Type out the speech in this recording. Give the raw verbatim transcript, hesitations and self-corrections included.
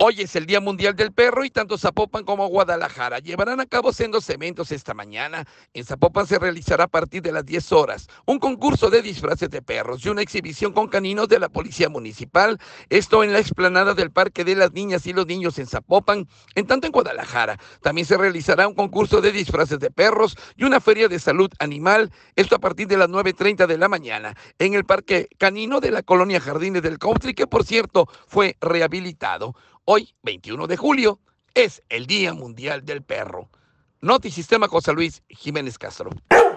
Hoy es el Día Mundial del Perro y tanto Zapopan como Guadalajara llevarán a cabo sendos eventos esta mañana. En Zapopan se realizará a partir de las diez horas un concurso de disfraces de perros y una exhibición con caninos de la Policía Municipal. Esto en la explanada del Parque de las Niñas y los Niños en Zapopan. En tanto en Guadalajara también se realizará un concurso de disfraces de perros y una feria de salud animal. Esto a partir de las nueve treinta de la mañana en el Parque Canino de la colonia Jardines del Country, que por cierto fue rehabilitado. Hoy, veintiuno de julio, es el Día Mundial del Perro. Notisistema José Luis Jiménez Castro.